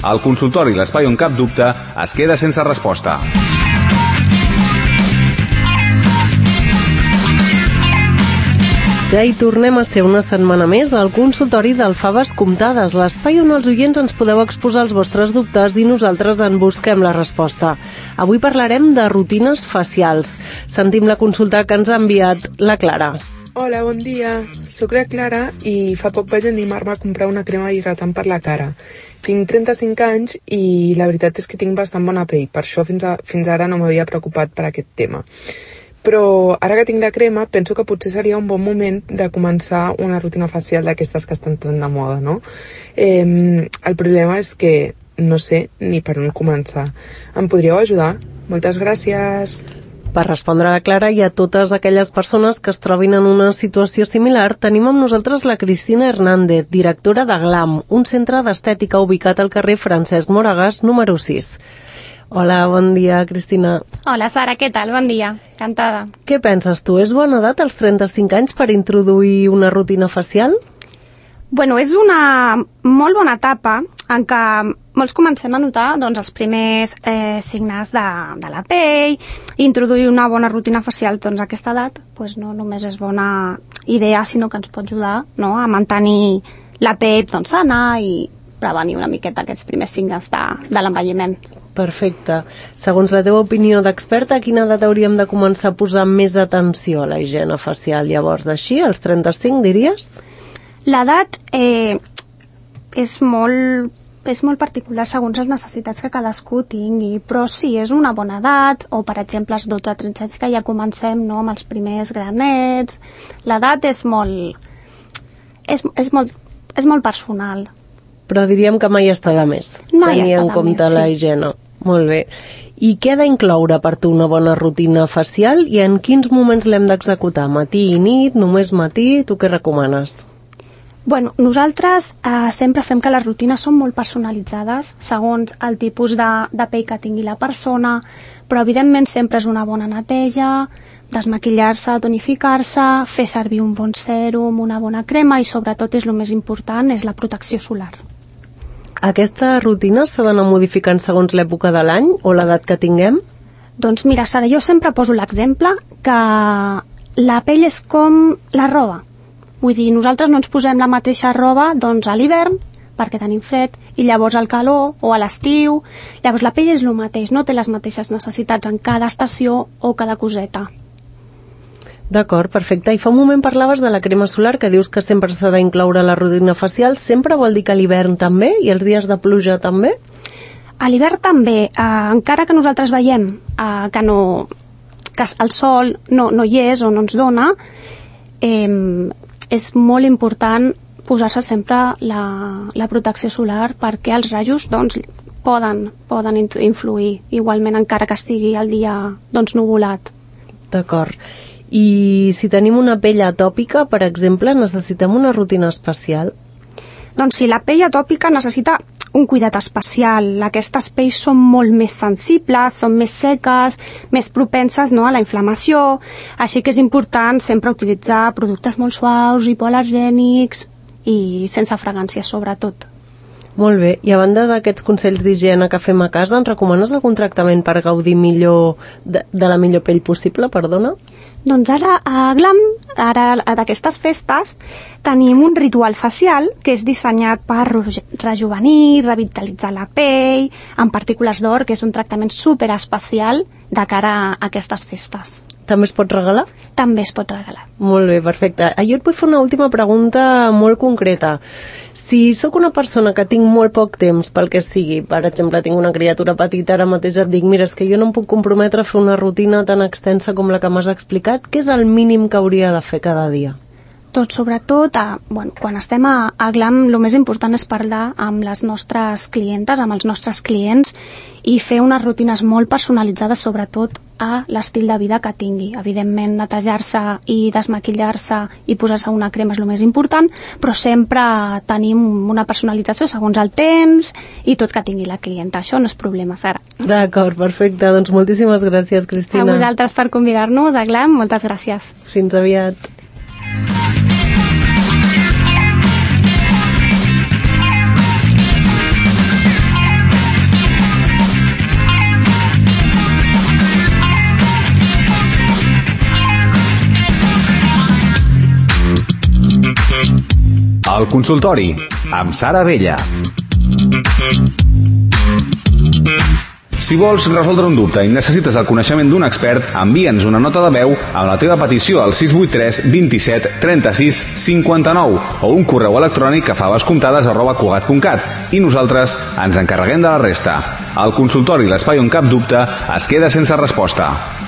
El consultori, l'espai on cap dubte, es queda sense resposta. Ja hi tornem a ser una setmana més al consultori d'Alfaves Comptades, l'espai on els oients ens podeu exposar els vostres dubtes i nosaltres en busquem la resposta. Avui parlarem de rutines facials. Sentim la consulta que ens ha enviat la Clara. Hola, bon dia. Soc la Clara i fa poc vaig animar-me a comprar una crema hidratant per la cara. Tinc 35 anys i la veritat és que tinc bastant bona pell, per això fins ara no m'havia preocupat per aquest tema. Però ara que tinc la crema, penso que potser seria un bon moment de començar una rutina facial d'aquestes que estan tan de moda, no? El problema és que no sé ni per on començar. Em podríeu ajudar? Moltes gràcies. Per respondre a la Clara i a totes aquelles persones que es trobin en una situació similar, tenim amb nosaltres la Cristina Hernández, directora de GLAM, un centre d'estètica ubicat al carrer Francesc Moragas, número 6. Hola, bon dia, Cristina. Hola, Sara, què tal? Bon dia. Encantada. Què penses tu? És bona edat, als 35 anys, per introduir una rutina facial? Bueno, és una molt bona etapa en què molts comencem a notar els primers signes de la pell. Introduir una bona rutina facial a aquesta edat no només és bona idea, sinó que ens pot ajudar a mantenir la pell sana i prevenir una miqueta aquests primers signes de l'envelliment. Perfecte. Segons la teva opinió d'experta, a quina edat hauríem de començar a posar més atenció a la higiene facial? Llavors, així, als 35, diries? L'edat és molt particular segons les necessitats que cadascú tingui, però sí, és una bona edat, o per exemple als 12-13 anys que ja comencem amb els primers granets. L'edat és molt personal. Però diríem que mai està de més. Tenir en compte la higiene. Molt bé. I què ha d'incloure per tu una bona rutina facial i en quins moments l'hem d'executar? Matí i nit, només matí? Tu què recomanes? Bueno, nosaltres sempre fem que les rutines són molt personalitzades segons el tipus de pell que tingui la persona, però evidentment sempre és una bona neteja, desmaquillar-se, tonificar-se, fer servir un bon sèrum, una bona crema i sobretot és el més important, és la protecció solar. Aquesta rutina s'ha d'anar modificant segons l'època de l'any o l'edat que tinguem? Doncs mira, Sara, jo sempre poso l'exemple que la pell és com la roba. Vull dir, nosaltres no ens posem la mateixa roba a l'hivern, perquè tenim fred, i llavors al calor o a l'estiu. Llavors la pell és el mateix, no té les mateixes necessitats en cada estació o cada coseta. D'acord, perfecte. I fa un moment parlaves de la crema solar, que dius que sempre s'ha d'incloure la rutina facial. Sempre vol dir que a l'hivern també? I els dies de pluja també? A l'hivern també. Encara que nosaltres veiem que el sol no hi és o no ens dona, és molt important posar-se sempre la protecció solar perquè els rajos poden influir igualment encara que estigui el dia nuvolat. D'acord. I si tenim una pell atòpica, per exemple, necessitem una rutina especial? Doncs sí, la pell atòpica necessita un cuidat especial. Aquestes pells són molt més sensibles, són més seques, més propenses a la inflamació, així que és important sempre utilitzar productes molt suaus, hipoal·lergènics i sense fragàncies sobretot. Molt bé, i a banda d'aquests consells d'higiene que fem a casa, ens recomanes algun tractament per gaudir millor de la millor pell possible, perdona? Doncs ara a GLAM, d'aquestes festes, tenim un ritual facial que és dissenyat per rejuvenir, revitalitzar la pell, amb partícules d'or, que és un tractament superespecial de cara a aquestes festes. També es pot regalar? També es pot regalar. Molt bé, perfecte. Jo et vull fer una última pregunta molt concreta. Si sóc una persona que tinc molt poc temps pel que sigui, per exemple, tinc una criatura petita, ara mateix et dic, mira, és que jo no em puc comprometre a fer una rutina tan extensa com la que m'has explicat, què és el mínim que hauria de fer cada dia? Doncs sobretot, quan estem a GLAM, el més important és parlar amb les nostres clientes, amb els nostres clients i fer unes rutines molt personalitzades, sobretot a l'estil de vida que tingui. Evidentment, netejar-se i desmaquillar-se i posar-se una crema és el més important, però sempre tenim una personalització segons el temps i tot que tingui la clienta. Això no és problema, Sara. D'acord, perfecte. Doncs moltíssimes gràcies, Cristina. A vosaltres per convidar-nos a GLAM. Moltes gràcies. Fins aviat. El consultori, amb Sara Vella. Si vols resoldre un dubte i necessites el coneixement d'un expert, envia'ns una nota de veu amb la teva petició al 683 27 36 59 o un correu electrònic a favascomptades@cugat.cat i nosaltres ens encarreguem de la resta. El consultori, l'espai on cap dubte es queda sense resposta.